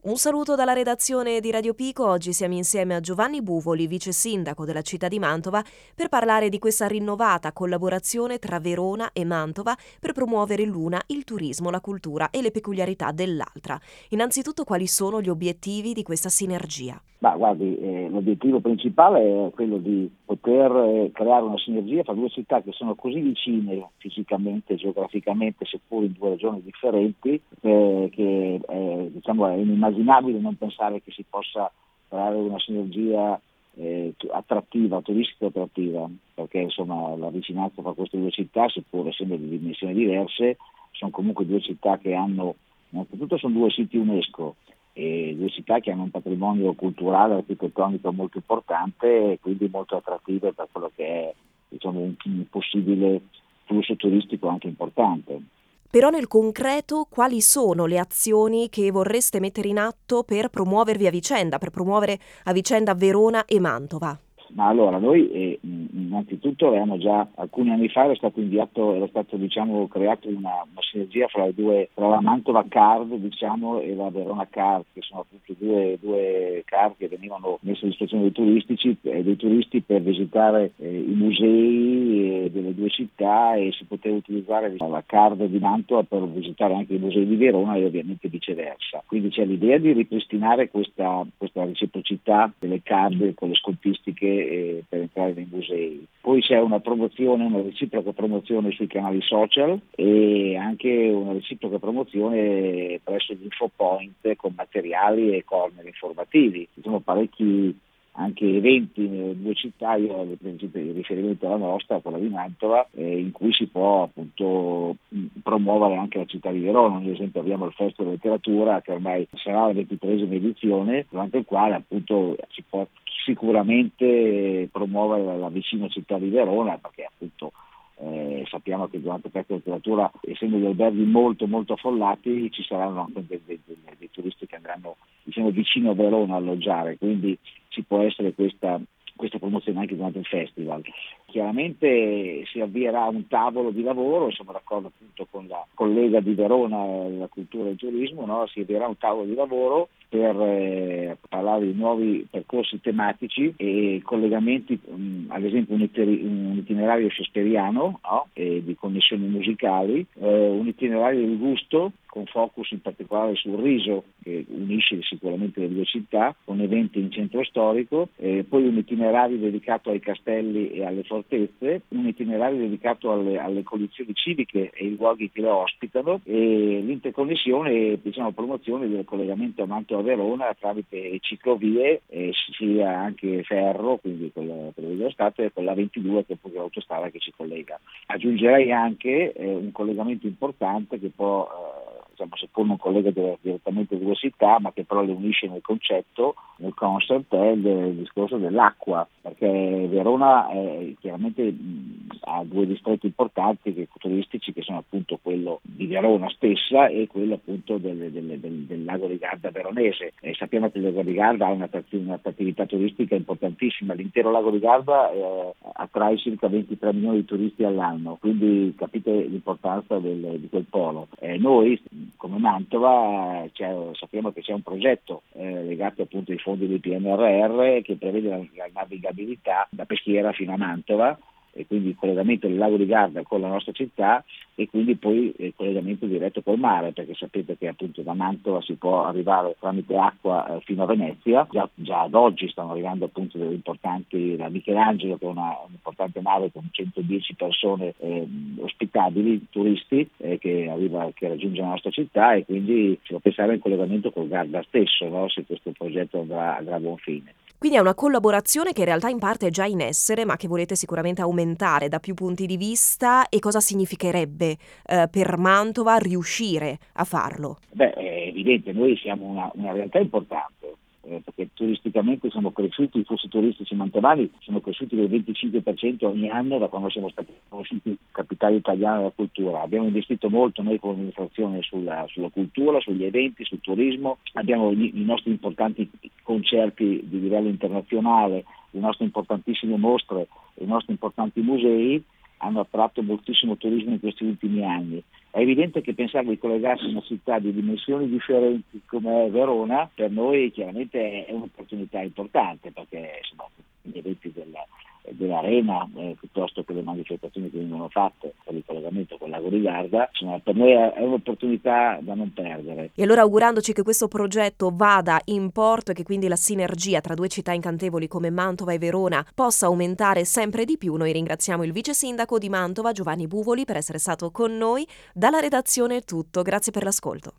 Un saluto dalla redazione di Radio Pico. Oggi siamo insieme a Giovanni Buvoli, vice sindaco della città di Mantova, per parlare di questa rinnovata collaborazione tra Verona e Mantova per promuovere l'una il turismo, la cultura e le peculiarità dell'altra. Innanzitutto, quali sono gli obiettivi di questa sinergia? Guardi, l'obiettivo principale è quello di poter creare una sinergia tra due città che sono così vicine fisicamente, geograficamente, seppur in due regioni differenti, che è inimmaginabile non pensare che si possa creare una sinergia attrattiva, turistica attrattiva, perché insomma la vicinanza tra queste due città, seppur essendo di dimensioni diverse, sono comunque due città che hanno, innanzitutto sono due siti UNESCO, e due città che hanno un patrimonio culturale e architettonico molto importante e quindi molto attrattive per quello che è, diciamo, un possibile flusso turistico anche importante. Però nel concreto quali sono le azioni che vorreste mettere in atto per promuovervi a vicenda, per promuovere a vicenda Verona e Mantova? Ma allora noi innanzitutto avevamo già alcuni anni fa era stato creato una sinergia fra la Mantova Card e la Verona Card, che sono appunto due card che venivano messe a disposizione dei turisti per visitare i musei delle due città, e si poteva utilizzare la card di Mantova per visitare anche i musei di Verona e ovviamente viceversa. Quindi c'è l'idea di ripristinare questa reciprocità delle card con le scontistiche per entrare nei musei. Poi c'è una reciproca promozione sui canali social e anche una reciproca promozione presso gli infopoint con materiali e corner informativi. Ci sono parecchi anche eventi nelle due città, io in riferimento alla nostra, quella di Mantova, in cui si può appunto promuovere anche la città di Verona. Ad esempio abbiamo il Festival di Letteratura, che ormai sarà la 23esima edizione, durante il quale appunto si può sicuramente promuovere la vicina città di Verona, perché appunto sappiamo che durante il Festival di Letteratura, essendo gli alberghi molto molto affollati, ci saranno anche dei turisti che andranno, diciamo, vicino a Verona a alloggiare, quindi ci può essere questa promozione anche durante il festival. Chiaramente si avvierà un tavolo di lavoro, siamo d'accordo appunto con la collega di Verona, la cultura e il turismo, no? Si avvierà un tavolo di lavoro per parlare di nuovi percorsi tematici e collegamenti, ad esempio un itinerario shakespeariano, no? Di connessioni musicali, un itinerario del gusto con focus in particolare sul riso, che unisce sicuramente le due città, con eventi in centro storico, poi un itinerario dedicato ai castelli e alle fortezze, un itinerario dedicato alle collezioni civiche e i luoghi che le ospitano, e l'interconnessione, diciamo, promozione del collegamento a Mantova-Verona tramite ciclovie, sia anche ferro, quindi con la dello Stato, e con la 22 che è proprio l'autostrada che ci collega. Aggiungerei anche un collegamento importante che può seppur non collega direttamente le due città, ma che però le unisce nel concetto, nel concept, è il discorso dell'acqua, perché Verona chiaramente ha due distretti importanti turistici, che sono appunto quello di Verona stessa e quello appunto del lago di Garda veronese. Sappiamo che il lago di Garda ha un'attività turistica importantissima, l'intero lago di Garda attrae circa 23 milioni di turisti all'anno, quindi capite l'importanza di quel polo. Noi come Mantova sappiamo che c'è un progetto legato appunto ai fondi del PNRR che prevede la navigabilità da Peschiera fino a Mantova, e quindi il collegamento del lago di Garda con la nostra città, e quindi poi il collegamento diretto col mare, perché sapete che appunto da Mantova si può arrivare tramite acqua fino a Venezia. Già ad oggi stanno arrivando appunto delle importanti, la Michelangelo, che è un'importante nave con 110 persone ospitabili, turisti che raggiungono la nostra città, e quindi si può pensare al collegamento col Garda stesso, no? Se questo progetto andrà a buon fine. Quindi è una collaborazione che in realtà in parte è già in essere, ma che volete sicuramente aumentare da più punti di vista. E cosa significherebbe per Mantova riuscire a farlo? È evidente, noi siamo una realtà importante, perché turisticamente siamo cresciuti, i flussi turistici mantovani sono cresciuti del 25% ogni anno da quando siamo stati conosciuti capitale italiana della cultura. Abbiamo investito molto noi come amministrazione sulla cultura, sugli eventi, sul turismo, abbiamo i nostri importanti concerti di livello internazionale, le nostre importantissime mostre, i nostri importanti musei, hanno attratto moltissimo turismo in questi ultimi anni. È evidente che pensare di collegarsi a una città di dimensioni differenti come è Verona per noi chiaramente è un'opportunità importante, perché insomma, gli eventi dell'arena piuttosto che le manifestazioni che vengono fatte per il collegamento con il lago di Garda, insomma, per noi è un'opportunità da non perdere. E allora, augurandoci che questo progetto vada in porto e che quindi la sinergia tra due città incantevoli come Mantova e Verona possa aumentare sempre di più, noi ringraziamo il vice sindaco di Mantova, Giovanni Buvoli, per essere stato con noi. Dalla redazione è tutto, grazie per l'ascolto.